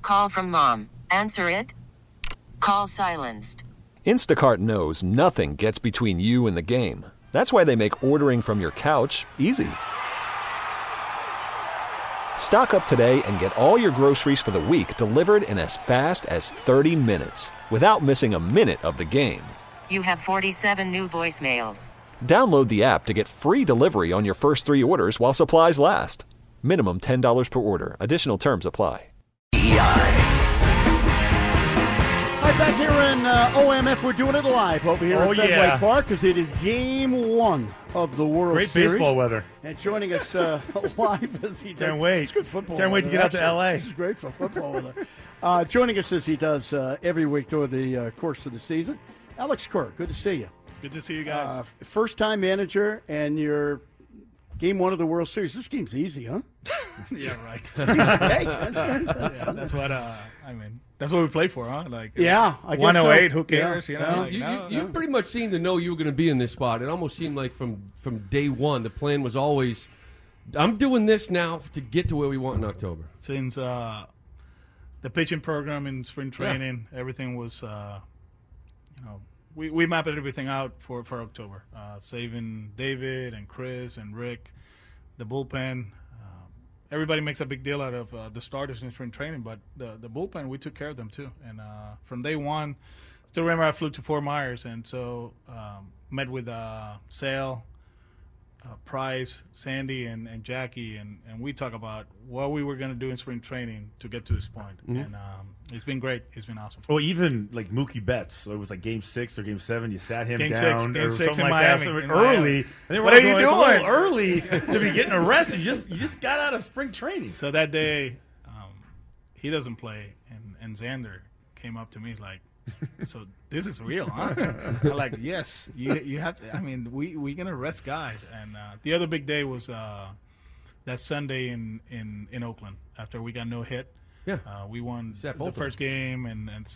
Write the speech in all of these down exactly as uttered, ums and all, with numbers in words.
Call from mom. Answer it. Call silenced. Instacart knows nothing gets between you and the game. That's why they make ordering from your couch easy. Stock up today and get all your groceries for the week delivered in as fast as thirty minutes without missing a minute of the game. You have forty-seven new voicemails. Download the app to get free delivery on your first three orders while supplies last. Minimum ten dollars per order. Additional terms apply. All right, back here in uh, O M F, we're doing it live over here oh, at Fenway yeah. Park because it is game one of the World Great Series. Great baseball weather. And joining us uh, live as he does. Can't wait. It's good football Can't wait weather, to get out to actually. L A. This is great for football weather. Uh, joining us as he does uh, every week during the uh, course of the season, Alex Kerr. Good to see you. Good to see you guys. Uh, first-time manager, and you're game one of the World Series. This game's easy, huh? Yeah, right. yeah, that's what uh, I mean. That's what we play for, huh? Like yeah, I guess one oh eight. so. Who cares? Yeah. You know, Yeah. like, You, no, you, you no. pretty much seemed to know you were going to be in this spot. It almost seemed like from, from day one, the plan was always, I'm doing this now to get to where we want in October. Since uh, the pitching program in spring training, yeah. everything was, uh, you know, we, we mapped everything out for, for October, uh, saving David and Chris and Rick, the bullpen. Uh, everybody makes a big deal out of uh, the starters in spring training, but the, the bullpen, we took care of them too. And uh, from day one, still remember I flew to Fort Myers, and so um, met with uh, Sale, uh, Price, Sandy, and, and Jackie, and, and we talk about what we were going to do in spring training to get to this point. Mm-hmm. And um, it's been great. It's been awesome. Well, even like Mookie Betts, so it was like game six or game seven, you sat him game down six, game or six something in like Miami, that. So in early. Miami. And then what we're are you going, it's a doing? little early to be getting arrested. You just, you just got out of spring training. So that day, um, he doesn't play, and, and Xander came up to me like, so this is real, huh? I'm like, yes, you you have to. I mean, we we gonna rest guys. And uh, the other big day was uh, that Sunday in, in, in Oakland after we got no hit. Yeah, uh, we won Except the ultimate. first game, and and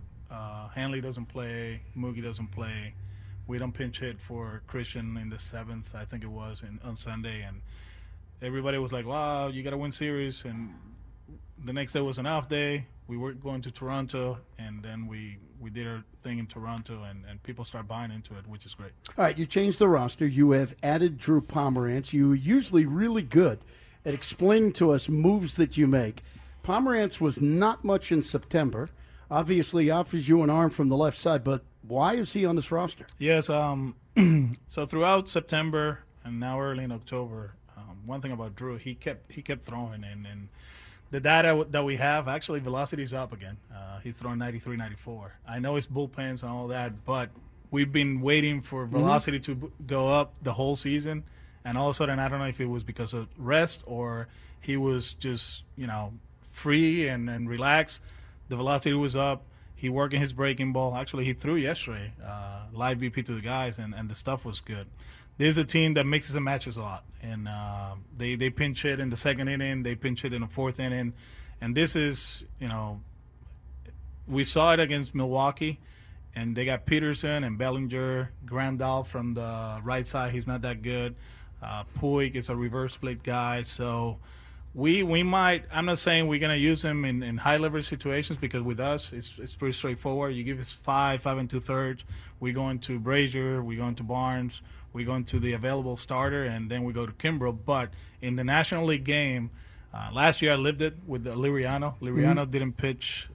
uh, Hanley doesn't play, Mookie doesn't play. We don't pinch hit for Christian in the seventh, I think it was, in, on Sunday, and everybody was like, "Wow, you got to win series." And the next day was an off day. We were going to Toronto, and then we, we did our thing in Toronto, and, and people start buying into it, which is great. All right, you changed the roster. You have added Drew Pomerantz. You're usually really good at explaining to us moves that you make. Pomerantz was not much in September. Obviously offers you an arm from the left side, but why is he on this roster? Yes, um, so throughout September and now early in October, um, one thing about Drew, he kept he kept throwing, and, and the data w- that we have, actually velocity is up again. Uh, he's throwing ninety-three, ninety-four. I know it's bullpens and all that, but we've been waiting for velocity mm-hmm. to b- go up the whole season, and all of a sudden, I don't know if it was because of rest or he was just, you know, free and, and relaxed. The velocity was up. He working his breaking ball. Actually, he threw yesterday, uh, live B P to the guys, and, and the stuff was good. There's a team that mixes and matches a lot, and uh, they, they pinch hit in the second inning, they pinch hit in the fourth inning, and this is, you know, we saw it against Milwaukee, and they got Peterson and Bellinger, Grandal from the right side, he's not that good. Uh, Puig is a reverse split guy, so we we might, I'm not saying we're going to use him in, in high leverage situations, because with us, it's it's pretty straightforward. You give us five, five and two thirds, we go into Brazier, we go into Barnes, we go into the available starter, and then we go to Kimbrel. But in the National League game, uh, last year I lived it with the Liriano. Liriano mm-hmm. didn't pitch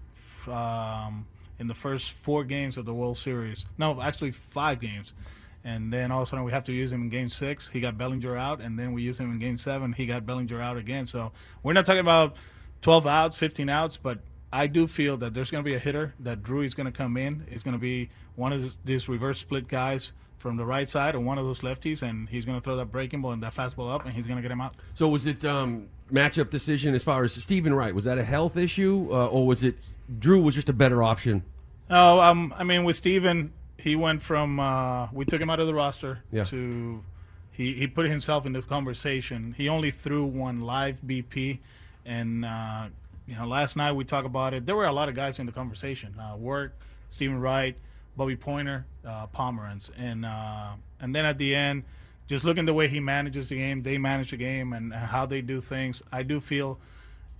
um, in the first four games of the World Series. No, actually five games. And then all of a sudden we have to use him in game six. He got Bellinger out, and then we use him in game seven. He got Bellinger out again. So we're not talking about twelve outs, fifteen outs, but I do feel that there's going to be a hitter that Drew is going to come in. It's going to be one of these reverse split guys from the right side or one of those lefties, and he's going to throw that breaking ball and that fastball up, and he's going to get him out. So was it um, matchup decision as far as Stephen Wright? Was that a health issue, uh, or was it Drew was just a better option? No, um, I mean, with Stephen, he went from uh, we took him out of the roster yeah. to he, he put himself in this conversation. He only threw one live B P, and uh, you know, last night we talked about it. There were a lot of guys in the conversation. Uh, Work, Stephen Wright, Bobby Pointer, uh, Pomerantz, and uh, and then at the end, just looking the way he manages the game, they manage the game, and, and how they do things. I do feel,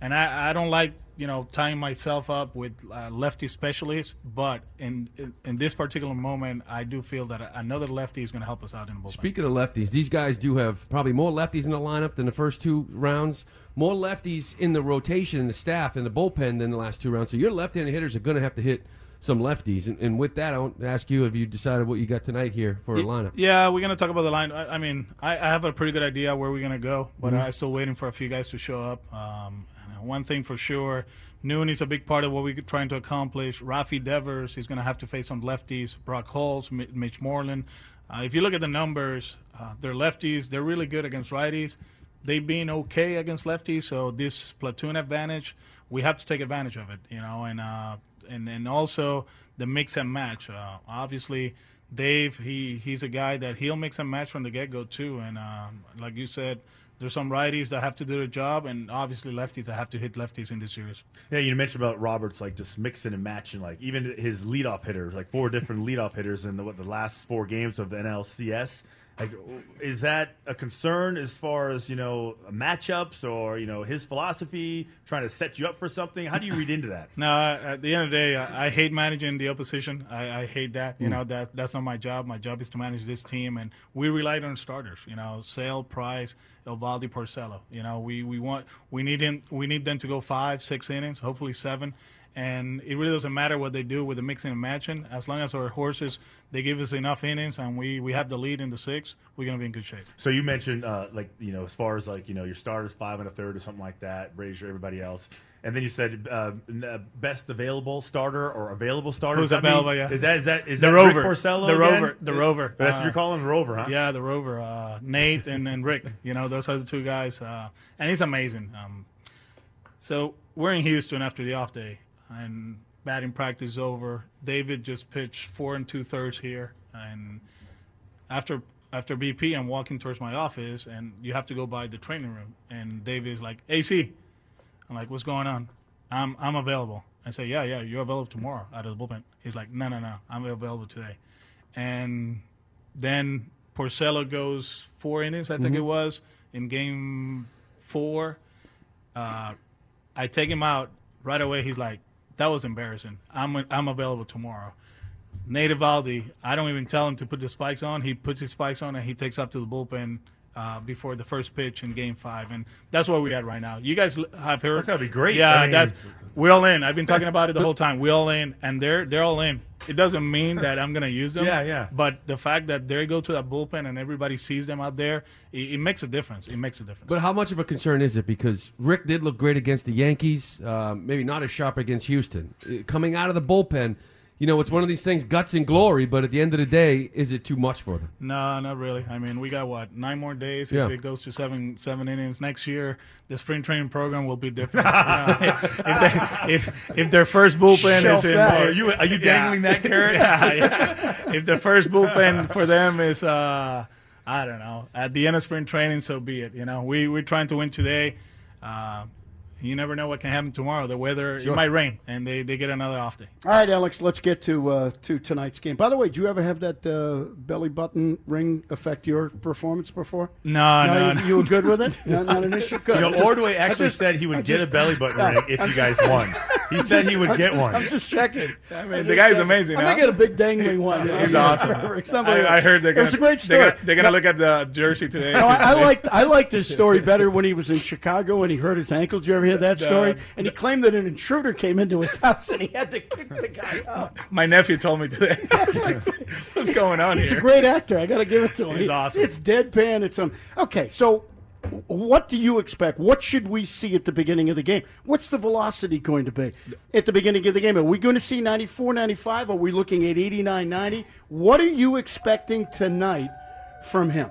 And I, I don't like, you know, tying myself up with uh, lefty specialists, but in, in in this particular moment, I do feel that another lefty is going to help us out in the bullpen. Speaking of lefties, these guys do have probably more lefties in the lineup than the first two rounds, more lefties in the rotation in the staff in the bullpen than the last two rounds. So your left-handed hitters are going to have to hit some lefties. And, and with that, I want to ask you, have you decided what you got tonight here for a lineup? Yeah, we're going to talk about the line. I, I mean, I, I have a pretty good idea where we're going to go, but Mhm. I'm still waiting for a few guys to show up. Um, one thing for sure, Noon is a big part of what we're trying to accomplish. Rafi Devers, he's going to have to face some lefties. Brock Holtz, M- Mitch Moreland. Uh, if you look at the numbers, uh, they're lefties. They're really good against righties. They've been okay against lefties, so this platoon advantage, we have to take advantage of it, you know, and uh, and, and also the mix and match. Uh, obviously, Dave, he, he's a guy that he'll mix and match from the get-go, too, and uh, like you said, there's some righties that have to do their job, and obviously lefties that have to hit lefties in this series. Yeah, you mentioned about Roberts, like just mixing and matching, like even his leadoff hitters, like four different leadoff hitters in the, what, the last four games of the N L C S. Like, is that a concern as far as, you know, matchups or, you know, his philosophy, trying to set you up for something? How do you read into that? No, at the end of the day, I, I hate managing the opposition. I, I hate that. You mm. know, that that's not my job. My job is to manage this team, and we relied on starters. You know, Sale, Price, Eovaldi, Porcello. You know, we, we want we need him. We need them to go five, six innings, hopefully seven. And it really doesn't matter what they do with the mixing and matching. As long as our horses, they give us enough innings and we, we have the lead in the six, we're going to be in good shape. So you mentioned, uh, like, you know, as far as, like, you know, your starters, five and a third or something like that, Brazier, everybody else. And then you said uh, best available starter or available starter. Who's available, mean, yeah. Is that, is that, is the that rover. Rick Porcello The again? rover. The rover. That's uh, what you're calling the rover, huh? Yeah, the rover. Uh, Nate and, and Rick. You know, those are the two guys. Uh, and he's amazing. Um, so we're in Houston after the off day. And batting practice is over. David just pitched four and two thirds here, and after after B P, I'm walking towards my office, and you have to go by the training room. And David is like, "A C," I'm like, "What's going on?" "I'm I'm available." I say, "Yeah, yeah, you're available tomorrow out of the bullpen." He's like, "No, no, no, I'm available today." And then Porcello goes four innings, I think mm-hmm. it was, in game four. Uh, I take him out right away. He's like, "That was embarrassing. I'm I'm available tomorrow." Nate Eovaldi, I don't even tell him to put the spikes on. He puts his spikes on and he takes up to the bullpen uh, before the first pitch in Game Five, and that's where we're at right now. You guys have heard? That's gotta be great. Yeah, I mean, that's we're all in. I've been talking about it the whole time. We're all in, and they're they're all in. It doesn't mean that I'm gonna use them. Yeah, yeah. But the fact that they go to that bullpen and everybody sees them out there, it, it makes a difference. It makes a difference. But how much of a concern is it? Because Rick did look great against the Yankees, uh, maybe not as sharp against Houston. Uh, coming out of the bullpen, you know, it's one of these things, guts and glory, but at the end of the day, is it too much for them? No, not really. I mean, we got, what, nine more days? Yeah. If it goes to seven seven innings next year, the spring training program will be different. You know, if, they, if, if their first bullpen Shelf is in... that. Are you, are you dangling yeah. that carrot? yeah, yeah. If the first bullpen for them is, uh, I don't know, at the end of spring training, so be it. You know, we, we're trying to win today. Uh, You never know what can happen tomorrow. The weather, Sure. it might rain, and they, they get another off day. All right, Alex, let's get to uh, to tonight's game. By the way, did you ever have that uh, belly button ring affect your performance before? No, no, you, no. you were good with it? No, not an issue? Good. You know, Ordway actually just- said he would I get just- a belly button No, ring if I'm you guys won. He said he would I'm get just- one. I'm just checking. I mean, the guy's amazing, I'm huh? going to get a big dangling one. He's awesome. It's unbelievable. I, I heard they're It going was a great story. They're gonna, they're gonna look at the jersey today. No, I, I liked I liked his story better when he was in Chicago and he hurt his ankle. Did you ever hear that story? Uh, and he claimed that an intruder came into his house and he had to kick the guy out. My nephew told me today. What's going on He's here? a great actor. I got to give it to him. He's He- awesome. It's deadpan. It's um. Okay, so what do you expect? What should we see at the beginning of the game? What's the velocity going to be at the beginning of the game? Are we going to see ninety-four, ninety-five? Are we looking at eighty-nine, ninety? What are you expecting tonight from him?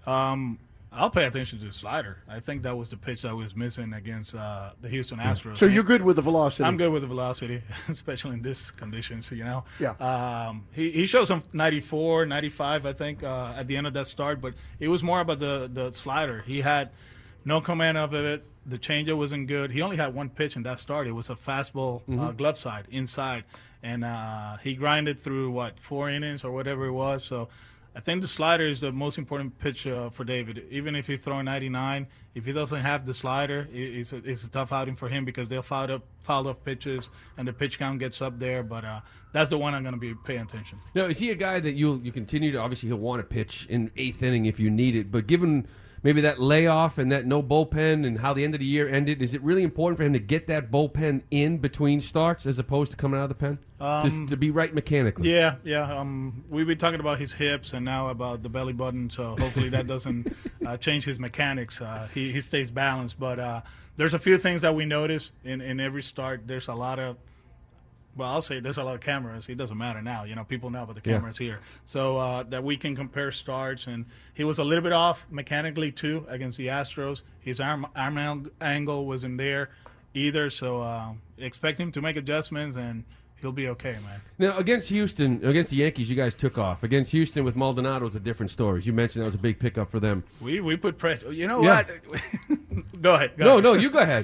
Um, I'll pay attention to the slider. I think that was the pitch that was missing against uh, the Houston Astros. So you're good with the velocity? I'm good with the velocity, especially in this conditions, you know. Yeah. Um, he, he showed some ninety-four, ninety-five, I think, uh, at the end of that start, but it was more about the, the slider. He had no command of it. The changeup wasn't good. He only had one pitch in that start. It was a fastball, Mm-hmm. uh, glove side, inside. And uh, he grinded through, what, four innings or whatever it was. So I think the slider is the most important pitch uh, for David. Even if he's throwing ninety-nine, if he doesn't have the slider, it, it's, a, it's a tough outing for him because they'll foul up, foul off pitches and the pitch count gets up there. But uh, that's the one I'm going to be paying attention. Now, is he a guy that you'll you continue to? Obviously, he'll want to pitch in eighth inning if you need it. But given maybe that layoff and that no bullpen and how the end of the year ended, is it really important for him to get that bullpen in between starts as opposed to coming out of the pen? Um, Just to be right mechanically. Yeah, yeah. Um, we've been talking about his hips and now about the belly button, so hopefully that doesn't uh, change his mechanics. Uh, he, he stays balanced. But uh, there's a few things that we notice in, in every start. There's a lot of Well, I'll say there's a lot of cameras. It doesn't matter now. You know, people know about the cameras yeah. here. So uh, that we can compare starts. And he was a little bit off mechanically, too, against the Astros. His arm, arm angle wasn't there either. So uh, expect him to make adjustments, and he'll be okay, man. Now, against Houston, against the Yankees, you guys took off. Against Houston with Maldonado is a different story. As you mentioned, that was a big pickup for them. We we put pressure. You know Yeah. what? Go ahead. Go No, ahead. no, you go ahead.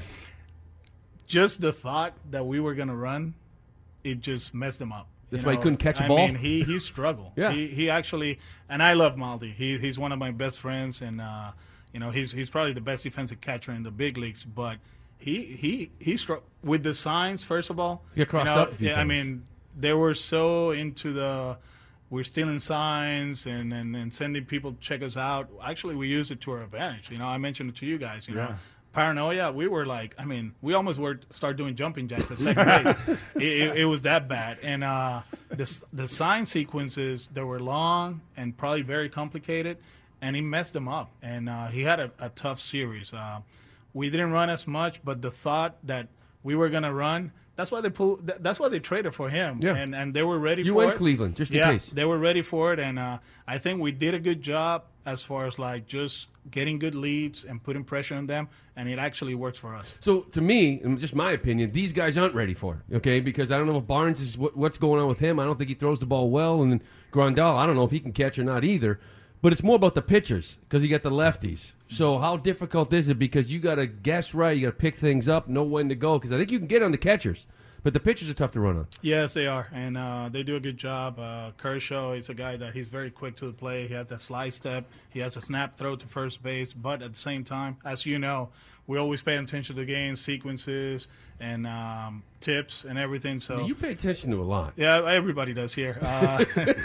Just the thought that we were going to run, it just messed him up. That's You why he know, couldn't catch a I ball? mean, he he struggled. Yeah. He he actually, and I love Maldi. He he's one of my best friends, and uh, you know he's he's probably the best defensive catcher in the big leagues. But he he he struggled with the signs. First of all, He got crossed you know, up a few yeah, I times. mean, they were so into the we're stealing signs and, and, and sending people to check us out. Actually, we use it to our advantage. You know, I mentioned it to you guys. You know. Yeah. Paranoia, we were like, I mean, we almost were start doing jumping jacks at second base. It, it, it was that bad. And uh, the, the sign sequences, they were long and probably very complicated, and he messed them up. And uh, he had a, a tough series. Uh, we didn't run as much, but the thought that we were going to run, that's why they pull, th- that's why they traded for him. Yeah. And, and they were ready You for went it. Cleveland, just in yeah, case. they were ready for it, and uh, I think we did a good job as far as like just getting good leads and putting pressure on them, and it actually works for us. So, to me, and just my opinion, these guys aren't ready for it, okay? Because I don't know if Barnes is what, what's going on with him. I don't think he throws the ball well. And then Grandal, I don't know if he can catch or not either. But it's more about the pitchers because you got the lefties. So how difficult is it? Because you got to guess right. You got to pick things up, know when to go. Because I think you can get on the catchers. But the pitchers are tough to run on. Yes, they are, and uh, they do a good job. Uh, Kershaw is a guy that he's very quick to the play. He has that slide step. He has a snap throw to first base. But at the same time, as you know, we always pay attention to the game sequences and um, tips and everything. So You pay attention to a lot. yeah, everybody does here. Uh,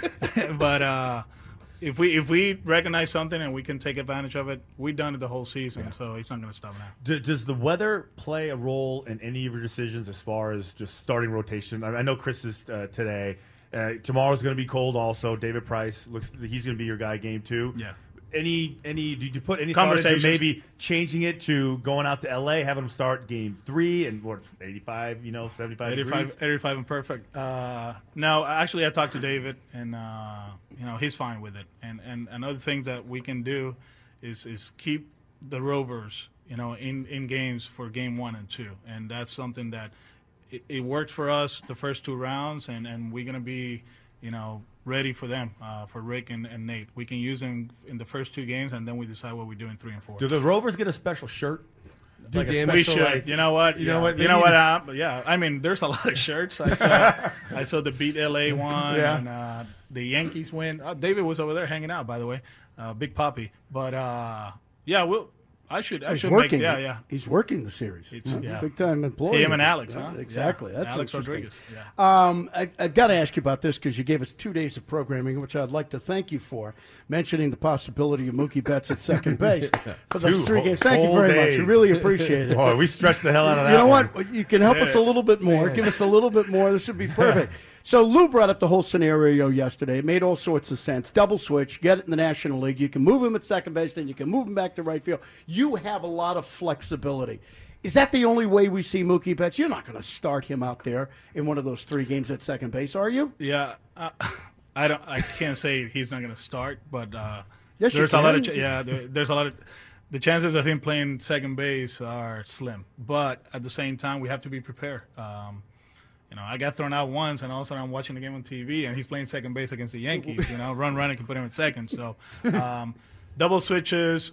but uh, if we if we recognize something and we can take advantage of it, we've done it the whole season. So he's not going to stop now. D- does the weather play a role in any of your decisions as far as just starting rotation? I, I know Chris is uh, today. Uh, tomorrow's going to be cold. Also, David Price looks he's going to be your guy game two. Yeah. Any any did you put any thought into Conversations. maybe changing it to going out to L A, having them start game three and what eighty-five, you know, seventy-five eighty-five, degrees? eighty-five and perfect. Uh, no, actually, I talked to David, and uh, you know he's fine with it. And and another thing that we can do is is keep the Rovers, you know, in, in games for game one and two, and that's something that it, it worked for us the first two rounds, and, and we're gonna be, you know, ready for them, uh, for Rick and, and Nate. We can use them in the first two games, and then we decide what we do in three and four. Do the Rovers get a special shirt? Do Like a damage. We special, should. like- you know what? you know Yeah. what, You they know need what? to- Uh, yeah. I mean, there's a lot of shirts. I saw. I saw the Beat L A one, Yeah. and uh, the Yankees win. Uh, David was over there hanging out, by the way. Uh, Big Poppy. But uh, yeah, we'll. I should. I He's should working. make. Yeah, yeah. He's working the series. It's- He's yeah. a big time employee. Him and Alex, Yeah, huh? Exactly. Yeah. That's Alex interesting. Rodriguez. Yeah. Um, I, I've got to ask you about this because you gave us two days of programming, which I'd like to thank you for, mentioning the possibility of Mookie Betts at second base for those Two three whole- games. Thank you whole very much. days. We really appreciate it. Boy, we stretched the hell out of that. You know one. what? You can help us a little bit more. Give us a little bit more. This would be perfect. So Lou brought up the whole scenario yesterday. It made all sorts of sense. Double switch, get it in the National League. You can move him at second base, then you can move him back to right field. You have a lot of flexibility. Is that the only way we see Mookie Betts? You're not going to start him out there in one of those three games at second base, are you? Yeah. Uh, I don't. I can't say he's not going to start, but uh, Yes, you there's a lot of. can. Ch- yeah, there, there's a lot of. The chances of him playing second base are slim, but at the same time, we have to be prepared. Um, you know, I got thrown out once, and all of a sudden I'm watching the game on T V, and he's playing second base against the Yankees. You know, run, run, and can put him at second. So, um, double switches,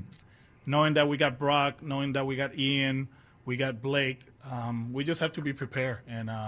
knowing that we got Brock, knowing that we got Ian, we got Blake. Um, we just have to be prepared, and uh,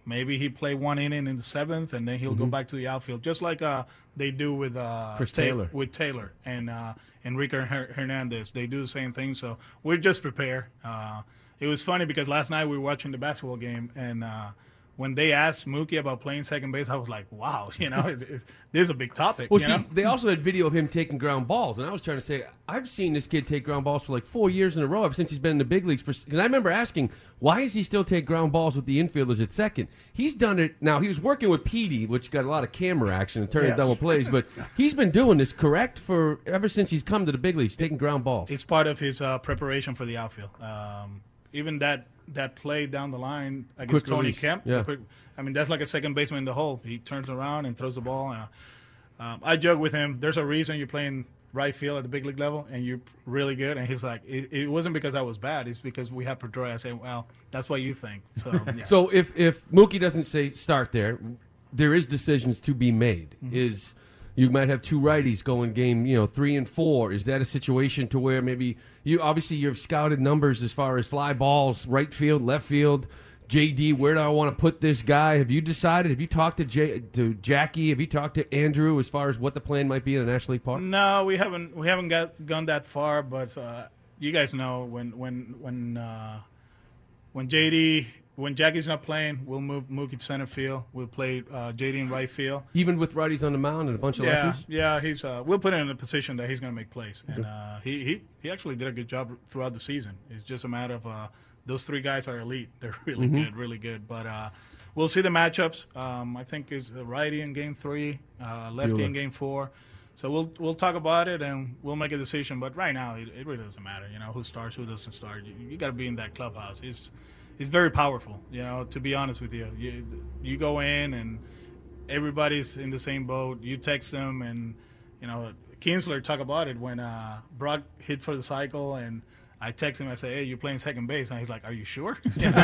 maybe he play one inning in the seventh, and then he'll go back to the outfield, just like uh, they do with uh, Chris Ta- Taylor. with Taylor and uh, Enrique Her- Hernandez. They do the same thing, so we're just prepared. Uh, it was funny because last night we were watching the basketball game, and uh, when they asked Mookie about playing second base, I was like, wow, you know, it's, it's, this is a big topic. Well, you see, know? they also had video of him taking ground balls, and I was trying to say, I've seen this kid take ground balls for like four years in a row ever since he's been in the big leagues. Because I remember asking, why does he still take ground balls with the infielders at second? He's done it. Now, he was working with Petey, which got a lot of camera action and turning Yes. double plays, but he's been doing this, correct, for ever since he's come to the big leagues, taking ground balls. It's part of his uh, preparation for the outfield. Um, even that that play down the line against Quick Tony release. Kemp. Yeah. the quick- I mean, that's like a second baseman in the hole. He turns around and throws the ball. Uh, um, I joke with him, there's a reason you're playing right field at the big league level and you're really good. And he's like, it, it wasn't because I was bad. It's because we have Pedroia. I say, well, that's what you think. So, yeah. So if, if Mookie doesn't say start there, there is decisions to be made. Mm-hmm. Is you might have two righties going game, you know, three and four. Is that a situation to where maybe you obviously you've scouted numbers as far as fly balls, right field, left field, J D, where do I want to put this guy? Have you decided? Have you talked to J, to Jackie? Have you talked to Andrew as far as what the plan might be in the National League Park? No, we haven't. We haven't got gone that far. But uh, you guys know when when when uh, when J D when Jackie's not playing, we'll move Mookie to center field. We'll play uh, J D in right field. Even with righties on the mound and a bunch of Yeah, lefties? yeah. He's uh, we'll put him in a position that he's going to make plays, and uh, he, he he actually did a good job throughout the season. It's just a matter of uh, those three guys are elite. They're really Mm-hmm. good, really good. But uh, we'll see the matchups. Um, I think is a righty in game three, uh, lefty Bueller. in game four. So we'll we'll talk about it and we'll make a decision. But right now, it, it really doesn't matter. You know, who starts, who doesn't start. You, you got to be in that clubhouse. It's it's very powerful. You know, to be honest with you, you you go in and everybody's in the same boat. You text them, and you know, Kinsler talk about it when uh, Brock hit for the cycle, and I text him. I say, "Hey, you're playing second base," and he's like, "Are you sure?"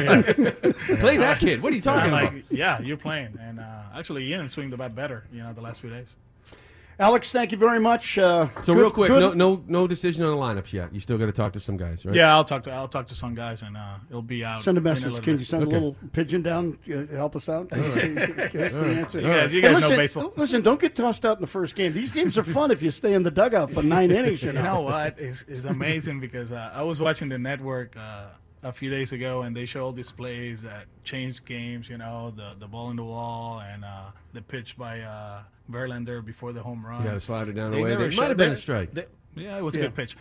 Play that kid. What are you And talking I'm about? like, "Yeah, you're playing." And uh, actually, Ian swing the bat better. You know, the last few days. Alex, thank you very much. Uh, So good- real quick, good- no, no, no decision on the lineups yet. You still got to talk to some guys, right? Yeah, I'll talk to I'll talk to some guys, and uh, it'll be out. Send a in message. little Can bit. you send Okay. a little pigeon down? Uh, help us out. Give us the answer. You guys, you Hey, guys listen, know baseball. Listen, don't get tossed out in the first game. These games are fun if you stay in the dugout for nine innings. You You know. know what? It's, it's amazing because uh, I was watching the network uh, a few days ago, and they show all these plays that changed games. You know, the the ball in the wall and uh, the pitch by uh, Verlander before the home run. You got to slide it down the They way. never It showed- might have been a they- strike. they- yeah, it was Yeah. a good pitch.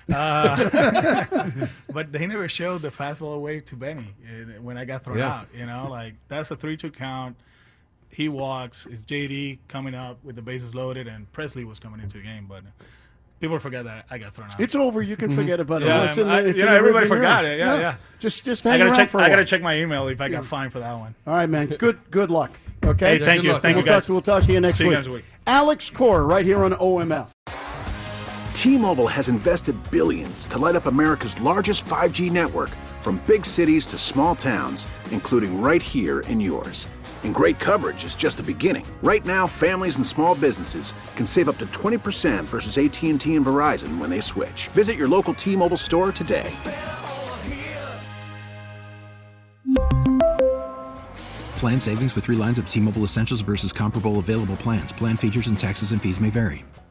Uh, but they never showed the fastball away to Benny uh, when I got thrown Yeah. out. You know, like that's a three two count. He walks. It's J D coming up with the bases loaded, and Presley was coming into the game. But people forget that I got thrown out. It's over. You can forget about it. Yeah, It's in the- I- it's you in know, the everybody rearview forgot mirror. it. Yeah, yeah. Just, just I hang gotta around check. for a I gotta while. check my email if I got fined for that one. All right, man. Good, good luck. Okay. Hey, thank good you, luck. thank we'll you guys. Talk to, we'll talk to you next See you week. guys a week. Alex Core, right here on O M L. T-Mobile has invested billions to light up America's largest five G network, from big cities to small towns, including right here in yours. And great coverage is just the beginning. Right now, families and small businesses can save up to twenty percent versus A T and T and Verizon when they switch. Visit your local T-Mobile store today. Plan savings with three lines of T-Mobile Essentials versus comparable available plans. Plan features and taxes and fees may vary.